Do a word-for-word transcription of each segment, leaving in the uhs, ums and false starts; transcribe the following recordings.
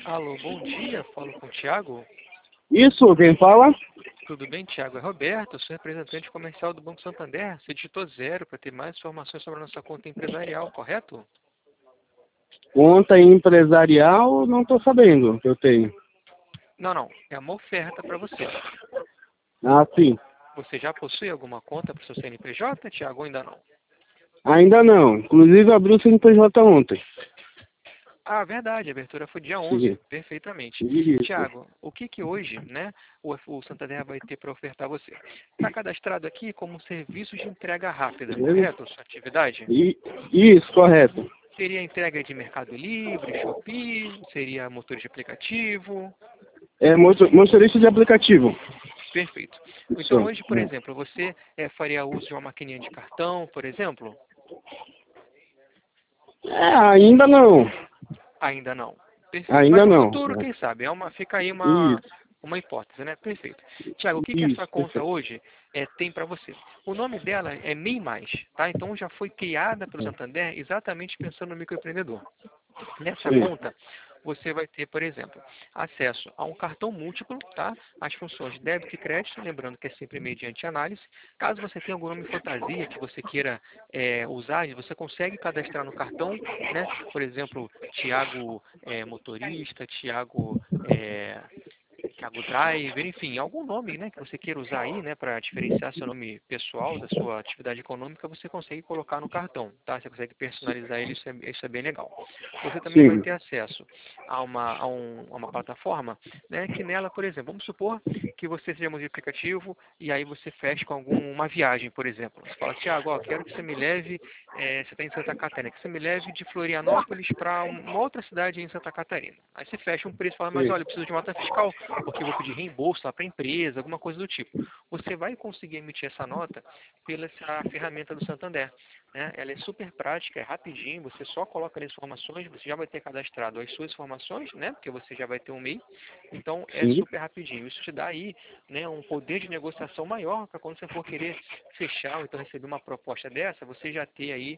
Alô, bom dia, falo com o Thiago. Isso, quem fala? Tudo bem, Thiago? É Roberto, sou representante comercial do Banco Santander. Você digitou zero para ter mais informações sobre a nossa conta empresarial, correto? Conta empresarial, não estou sabendo que eu tenho. Não, não, é uma oferta para você. Ah, sim. Você já possui alguma conta para o seu C N P J, Thiago, ou ainda não? Ainda não. Inclusive abri o C N P J ontem. Ah, verdade, a abertura foi dia onze, Sim. perfeitamente. Isso. Tiago, o que que hoje, né, o, o Santander vai ter para ofertar a você? Está cadastrado aqui como serviço de entrega rápida, Beleza? correto? Sua atividade? E, isso, correto. Seria entrega de Mercado Livre, Shopee, seria motor de aplicativo? É motor- motorista de aplicativo. Perfeito. Isso. Então hoje, por É. exemplo, você eh, faria uso de uma maquininha de cartão, por exemplo? É, ainda não. Ainda não. Perfeito. Mas Ainda no não. futuro, quem sabe? É uma, fica aí uma, Isso. uma hipótese, né? Perfeito. Tiago, o que, que essa Isso, conta perfeito. hoje é, tem para você? O nome dela é MEI Mais, tá? Então já foi criada pelo Santander exatamente pensando no microempreendedor. Nessa Sim. conta, você vai ter, por exemplo, acesso a um cartão múltiplo, tá? As funções de débito e crédito, lembrando que é sempre mediante análise. Caso você tenha algum nome fantasia que você queira é, usar, você consegue cadastrar no cartão, né? Por exemplo, Tiago é, Motorista, Tiago é, Thiago Driver, enfim, algum nome, né, que você queira usar aí, né, para diferenciar seu nome pessoal da sua atividade econômica, você consegue colocar no cartão, tá? Você consegue personalizar ele, isso é, isso é bem legal. Você também vai Sim. ter acesso a uma, a, um, a uma plataforma, né, que nela, por exemplo, vamos supor que você seja um aplicativo e aí você fecha com alguma viagem, por exemplo. Você fala, Thiago, ó, quero que você me leve, é, você está em Santa Catarina, que você me leve de Florianópolis para uma outra cidade em Santa Catarina. Aí você fecha um preço e fala, mas Sim. olha, eu preciso de uma nota fiscal, porque eu vou pedir reembolso lá para a empresa, alguma coisa do tipo. Você vai conseguir emitir essa nota pela essa ferramenta do Santander. Né? Ela é super prática, é rapidinho, você só coloca ali as informações, você já vai ter cadastrado as suas informações, né? Porque você já vai ter um MEI, então é Sim. super rapidinho. Isso te dá aí, né, um poder de negociação maior para quando você for querer fechar ou então receber uma proposta dessa, você já ter aí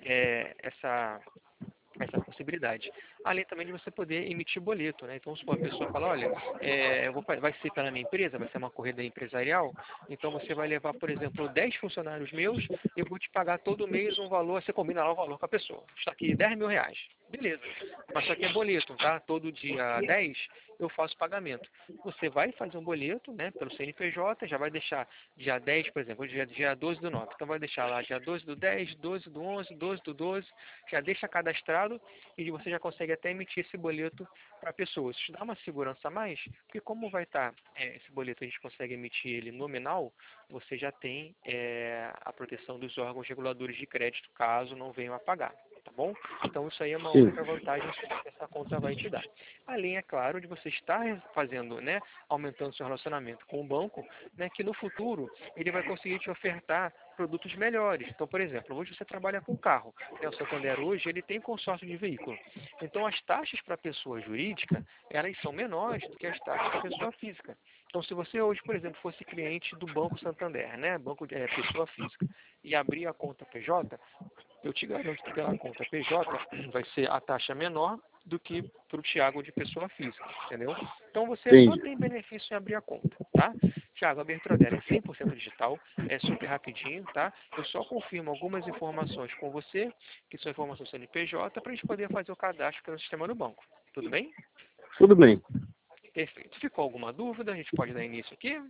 é, essa essa possibilidade. Além também de você poder emitir boleto, né? Então, se a pessoa fala, olha, é, eu vou, vai ser pela minha empresa, vai ser uma corrida empresarial, então você vai levar, por exemplo, dez funcionários meus, eu vou te pagar todo mês um valor, você combina lá o valor com a pessoa. Está aqui dez mil reais. Beleza. Mas só que é boleto, tá? Todo dia dez eu faço pagamento. Você vai fazer um boleto, né, pelo C N P J, já vai deixar dia dez, por exemplo, dia, dia doze do nove. Então vai deixar lá dia doze do dez, doze do onze, doze do doze, já deixa cadastrado e você já consegue até emitir esse boleto para pessoas. Isso dá uma segurança a mais, porque como vai estar é, esse boleto, a gente consegue emitir ele nominal, você já tem é, a proteção dos órgãos reguladores de crédito, caso não venham a pagar. Tá bom? Então isso aí é uma Sim. outra vantagem que essa conta vai te dar. Além, é claro, de você estar fazendo, né, aumentando seu relacionamento com o banco, né, que no futuro ele vai conseguir te ofertar produtos melhores. Então, por exemplo, hoje você trabalha com carro, né, o Santander hoje ele tem consórcio de veículo. Então, as taxas para a pessoa jurídica, elas são menores do que as taxas para a pessoa física. Então, se você hoje, por exemplo, fosse cliente do Banco Santander, né, banco é, pessoa física, e abrir a conta P J, eu te garanto que pela conta P J vai ser a taxa menor do que para o Thiago de pessoa física, entendeu? Então você só Entendi. tem benefício em abrir a conta, tá? Thiago, a abertura dela é cem por cento digital, é super rapidinho, tá? Eu só confirmo algumas informações com você, que são informações C N P J, para a gente poder fazer o cadastro no sistema do banco. Tudo bem? Tudo bem. Perfeito. Ficou alguma dúvida? A gente pode dar início aqui?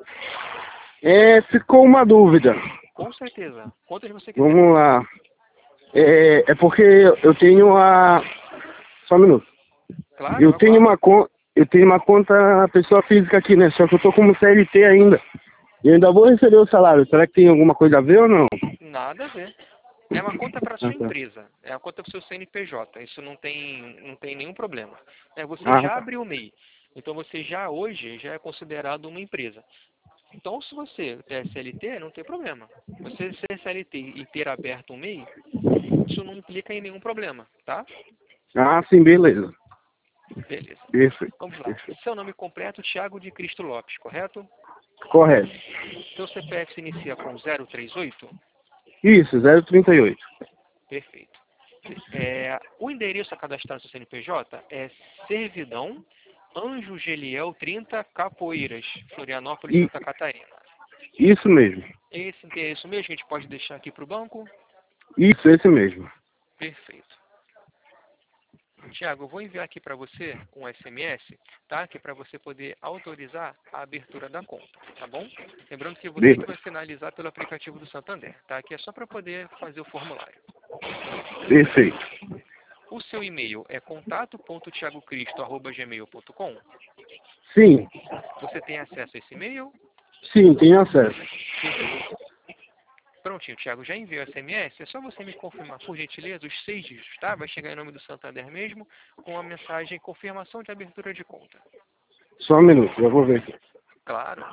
É, ficou uma dúvida. Com certeza. Quantas você quiser. Vamos lá. É, é porque eu tenho a. Só um minuto. Claro, Eu tenho aguardo. uma conta. Eu tenho uma conta pessoa física aqui, né? Só que eu tô como C L T ainda. E eu ainda vou receber o salário. Será que tem alguma coisa a ver ou não? Nada a ver. É uma conta para Ah, sua tá. empresa. É uma conta para o seu C N P J. Isso não tem, não tem nenhum problema. É, você Ah, já tá. abriu o MEI. Então você já hoje já é considerado uma empresa. Então se você é C L T, não tem problema. Você ser C L T e ter aberto um MEI, isso não implica em nenhum problema, tá? Ah, sim, beleza. Beleza. Perfeito. Vamos lá. Perfeito. Seu nome completo, Thiago de Cristo Lopes, correto? Correto. Seu C P F se inicia com zero três oito? Isso, zero trinta e oito. Perfeito. É, o endereço a cadastrar no seu C N P J é Servidão Anjo Geliel trinta Capoeiras, Florianópolis, E, Santa Catarina. isso mesmo. Esse endereço mesmo que a gente pode deixar aqui para o banco? Isso, esse mesmo. Perfeito. Tiago, eu vou enviar aqui para você um S M S, tá? Que é para você poder autorizar a abertura da conta, tá bom? Lembrando que você que Beleza. vai finalizar pelo aplicativo do Santander, tá? Que é só para poder fazer o formulário. Perfeito. O seu e-mail é contato ponto tiago cristo arroba gmail ponto com. Sim, Você tem acesso a esse e-mail? sim, tem acesso. Prontinho, Thiago, já enviou o S M S. É só você me confirmar, por gentileza, os seis dígitos, tá? Vai chegar em nome do Santander mesmo, com a mensagem confirmação de abertura de conta. Só um minuto, eu vou ver aqui. Claro.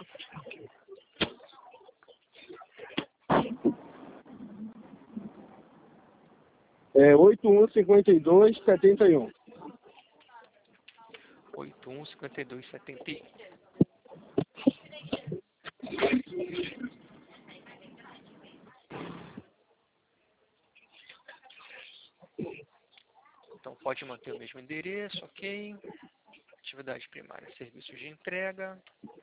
É oito um cinquenta e dois setenta e um. oito um cinquenta e dois setenta e um. Então pode manter o mesmo endereço, ok. Atividade primária, serviços de entrega.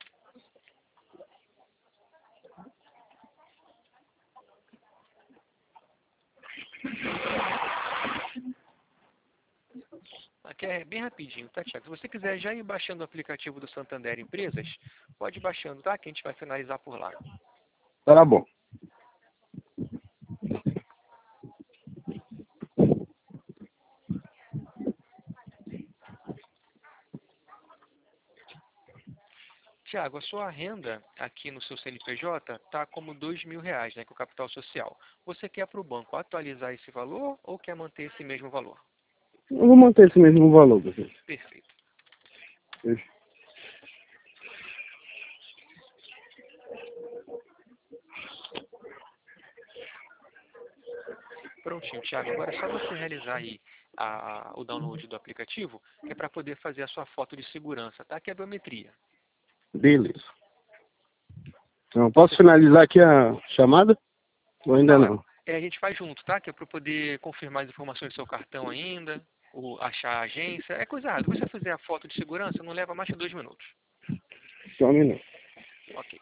Aqui é bem rapidinho, tá, Thiago? Se você quiser já ir baixando o aplicativo do Santander Empresas, pode ir baixando, tá? Que a gente vai finalizar por lá. Tá bom. Tiago, a sua renda aqui no seu C N P J está como dois mil reais, né, com o capital social. Você quer para o banco atualizar esse valor ou quer manter esse mesmo valor? Eu vou manter esse mesmo valor, pessoal. Perfeito. Prontinho, Tiago. Agora é só você realizar aí a, o download do aplicativo, que é para poder fazer a sua foto de segurança, tá? Que é a biometria. Beleza. Então, posso finalizar aqui a chamada? Ou ainda Não, não? é, a gente faz junto, tá? Que é para poder confirmar as informações do seu cartão ainda, ou achar a agência. É coisa errada. Se você fizer a foto de segurança, não leva mais que dois minutos. Só um minuto. Ok.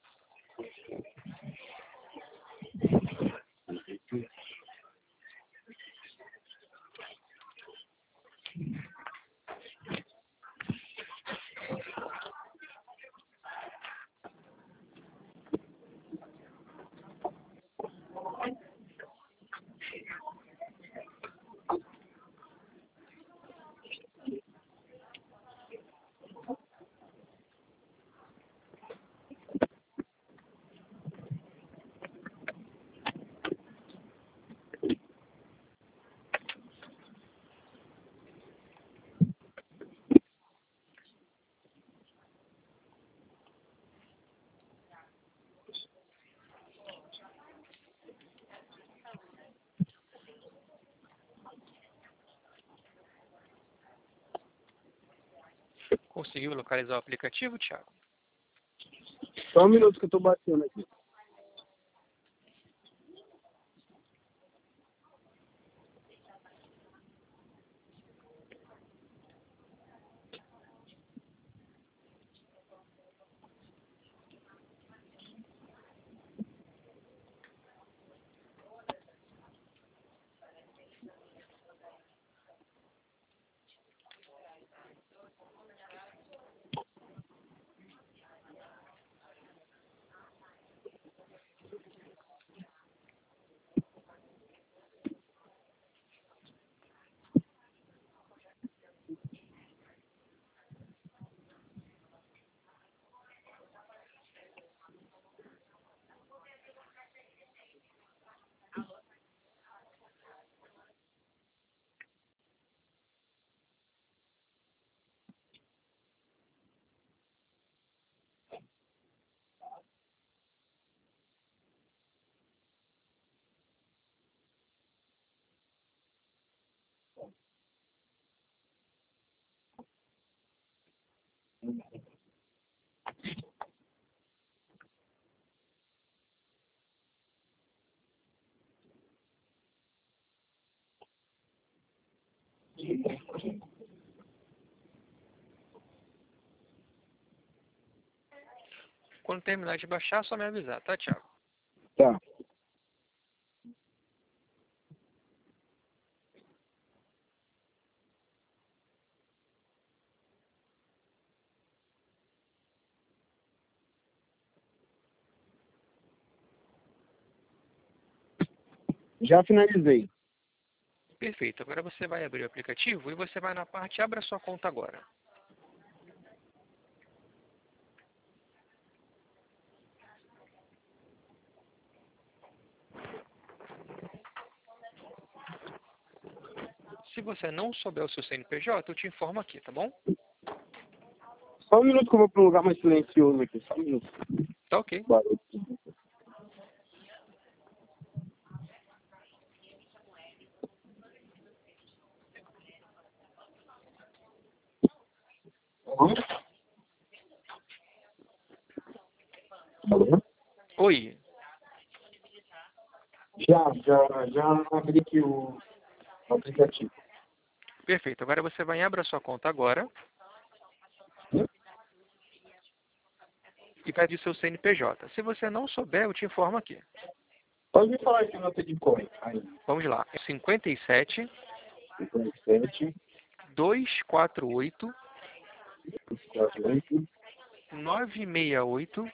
Conseguiu localizar o aplicativo, Thiago? Só um minuto que eu tô batendo aqui. Quando terminar de baixar, é só me avisar, tá, Thiago? Tá. Já finalizei. Perfeito. Agora você vai abrir o aplicativo e você vai na parte Abra sua conta agora. Se você não souber o seu C N P J, eu te informo aqui, tá bom? Só um minuto que eu vou para um lugar mais silencioso aqui. Só um minuto. Tá ok. Barulho. Alô? Oi. Já, já, já abri aqui o aplicativo. Perfeito. Agora você vai em Abra sua conta agora. E vai vir seu C N P J. Se você não souber, eu te informo aqui. Pode me falar esse nota de corre. Aí. Vamos lá. É cinquenta e sete, cinquenta e sete, duzentos e quarenta e oito, quarenta e oito, novecentos e sessenta e oito,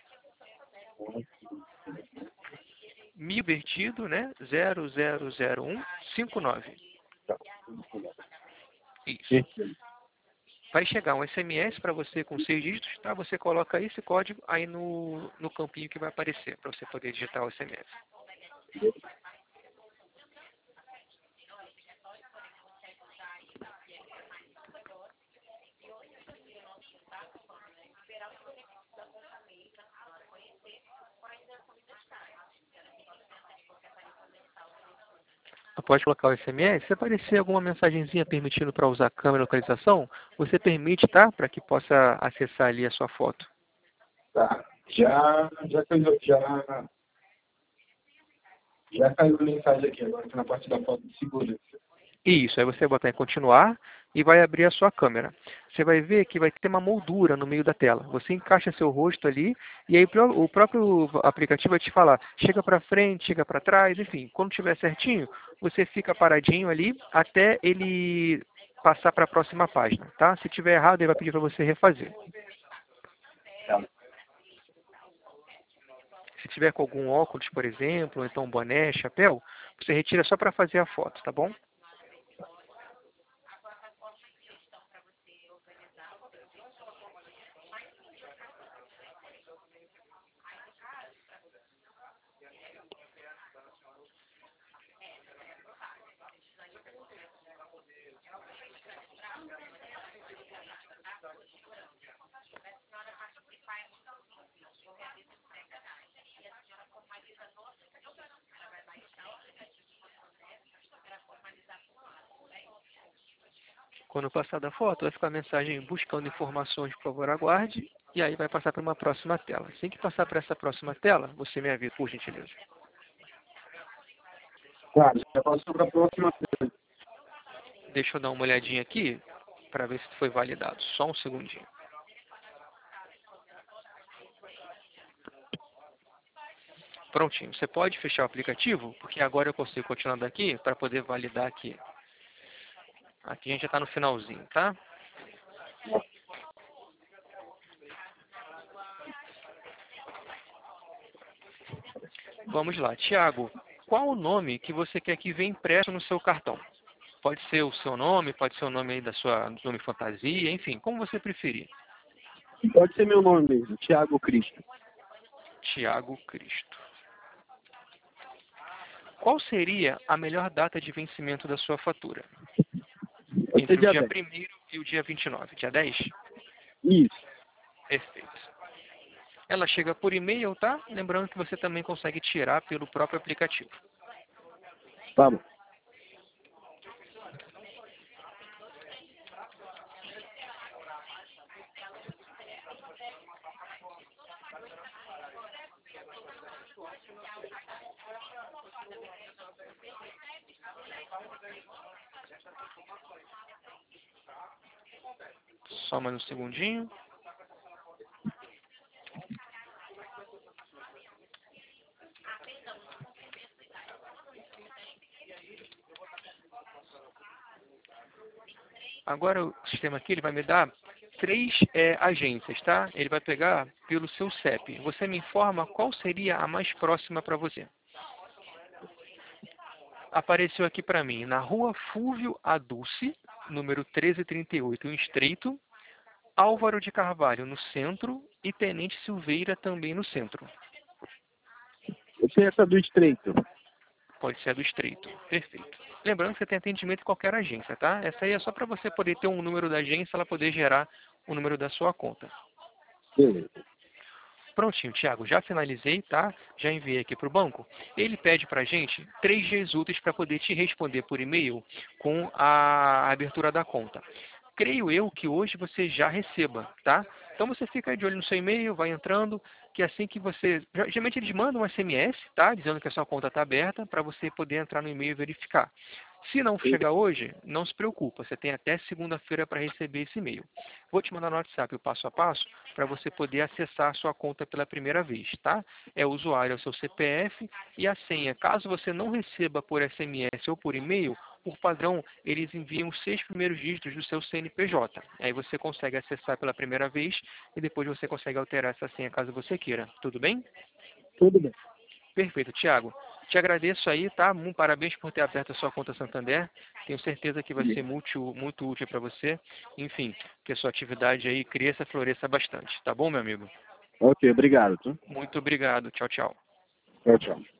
mil vertido, né? zero zero zero um cinco nove. tá. Isso. Vai chegar um S M S para você com seis dígitos, tá? Você coloca esse código aí no, no campinho que vai aparecer, para você poder digitar o S M S. Após colocar o S M S, se aparecer alguma mensagenzinha permitindo para usar a câmera e localização, você permite, tá? Para que possa acessar ali a sua foto. Tá. Já, já caiu, já, já caiu a mensagem aqui. Agora tá na parte da foto de segurança. Isso, aí você vai botar em continuar e vai abrir a sua câmera. Você vai ver que vai ter uma moldura no meio da tela. Você encaixa seu rosto ali e aí o próprio aplicativo vai te falar, chega para frente, chega para trás, enfim. Quando estiver certinho, você fica paradinho ali até ele passar para a próxima página, tá? Se tiver errado, ele vai pedir para você refazer. Tá. Se tiver com algum óculos, por exemplo, ou então boné, chapéu, você retira só para fazer a foto, tá bom? Quando passar da foto, vai ficar a mensagem buscando informações, por favor, aguarde, e aí vai passar para uma próxima tela. Assim que passar para essa próxima tela, você me avisa, por gentileza. Tá, já passou para a próxima. Deixa eu dar uma olhadinha aqui, para ver se foi validado. Só um segundinho. Prontinho. Você pode fechar o aplicativo, porque agora eu consigo continuar daqui para poder validar aqui. Aqui a gente já está no finalzinho, tá? Vamos lá. Tiago, qual o nome que você quer que venha impresso no seu cartão? Pode ser o seu nome, pode ser o nome aí da sua nome fantasia, enfim, como você preferir. Pode ser meu nome mesmo, Thiago Cristo. Tiago Cristo. Qual seria a melhor data de vencimento da sua fatura? Pode Entre ser o dia dia dez. primeiro e o dia vinte e nove. Dia dez? Isso. Perfeito. Ela chega por e-mail, tá? Lembrando que você também consegue tirar pelo próprio aplicativo. Tá bom. só mais um segundinho. Agora o sistema aqui ele vai me dar três é, agências, tá? Ele vai pegar pelo seu C E P. Você me informa qual seria a mais próxima para você. Apareceu aqui para mim, na rua Fúvio Adulce, número treze trinta e oito, em Estreito, Álvaro de Carvalho, no centro, e Tenente Silveira, também no centro. Eu sei essa do Estreito. Pode ser a do Estreito. Perfeito. Lembrando que você tem atendimento em qualquer agência, tá? Essa aí é só para você poder ter um número da agência, ela poder gerar o número da sua conta. Beleza. Prontinho, Thiago, já finalizei, tá? Já enviei aqui para o banco. Ele pede para a gente três dias úteis para poder te responder por e-mail com a abertura da conta. Creio eu que hoje você já receba, tá? Então você fica de olho no seu e-mail, vai entrando, que assim que você... Geralmente eles mandam um S M S, tá? Dizendo que a sua conta está aberta, para você poder entrar no e-mail e verificar. Se não chegar hoje, não se preocupa, você tem até segunda-feira para receber esse e-mail. Vou te mandar no WhatsApp o passo a passo para você poder acessar a sua conta pela primeira vez, tá? É o usuário, é o seu C P F e a senha. Caso você não receba por S M S ou por e-mail, por padrão, eles enviam os seis primeiros dígitos do seu C N P J. Aí você consegue acessar pela primeira vez e depois você consegue alterar essa senha caso você queira. Tudo bem? Tudo bem. Perfeito, Thiago. Te agradeço aí, tá? Um parabéns por ter aberto a sua conta Santander. Tenho certeza que vai ser muito, muito útil para você. Enfim, que a sua atividade aí cresça, floresça bastante. Tá bom, meu amigo? Ok, obrigado. Tá? Muito obrigado. Tchau, tchau. Tchau, tchau.